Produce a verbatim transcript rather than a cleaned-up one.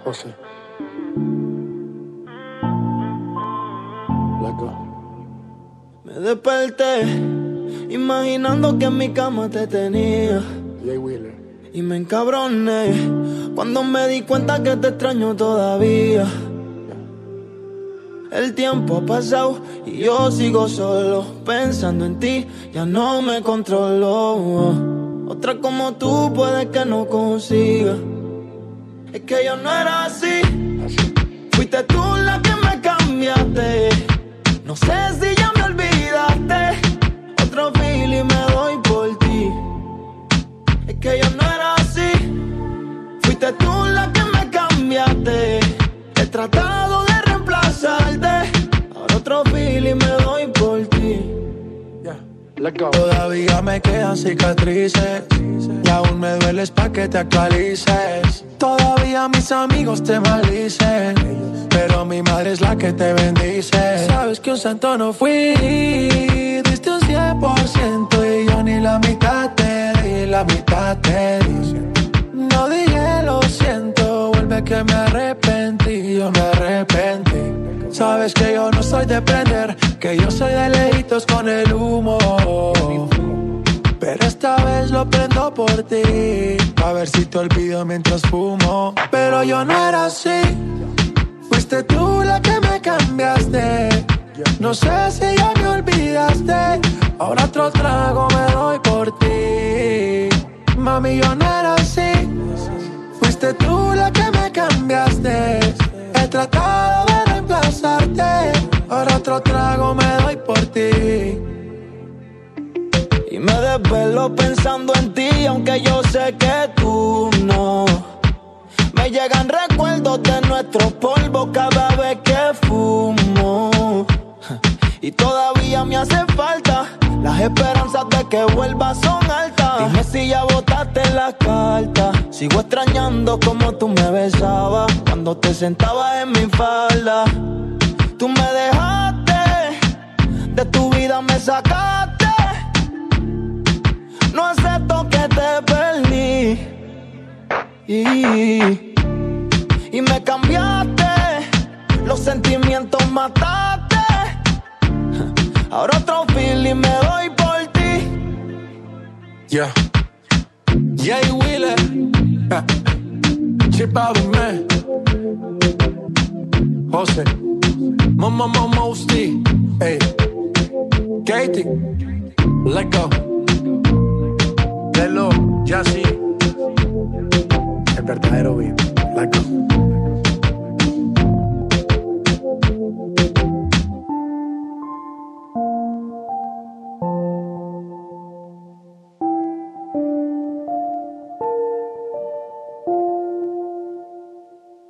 José. Let go. Me desperté imaginando que en mi cama te tenía. Jay Wheeler. Y me encabroné cuando me di cuenta que te extraño todavía. El tiempo ha pasado y yo sigo solo pensando en ti, ya no me controlo. Otra como tú puede que no consiga. Es que yo no era así. Fuiste tú la que me cambiaste. No sé si ya me olvidaste. Otro feeling me doy por ti. Es que yo no era así. Fuiste tú la que me cambiaste. He tratado de reemplazarte. Ahora otro feeling me doy por ti. Yeah. Let go. Todavía me quedan cicatrices y aún me dueles pa' que te actualices. Todavía mis amigos te maldicen, pero mi madre es la que te bendice. Sabes que un santo no fui, diste un cien por ciento y yo ni la mitad te di, la mitad te di. No dije lo siento, vuelve que me arrepentí, yo me arrepentí. Sabes que yo no soy de prender, que yo soy de lejitos con el humo. Pero esta vez lo prendo por ti, a ver si te olvido mientras fumo. Pero yo no era así, fuiste tú la que me cambiaste. No sé si ya me olvidaste, ahora otro trago me doy por ti. Mami, yo no era así, fuiste tú la que me cambiaste. He tratado de reemplazarte, ahora otro trago me doy por ti. Y me desvelo pensando en ti, aunque yo sé que tú no. Me llegan recuerdos de nuestros polvos cada vez que fumo. Y todavía me hace falta, las esperanzas de que vuelvas son altas. Dime si ya botaste la carta. Sigo extrañando como tú me besabas cuando te sentabas en mi falda. Tú me dejaste, de tu vida me sacaste. No acepto que te perdí y, y me cambiaste, los sentimientos mataste. Ahora otro feeling me doy por ti. Yeah. Jay Wheeler. Chip out of man. José. Mama Mama Mosty. Hey. Katie. Let go. Lelo, Jassy. El verdadero beat. Let go.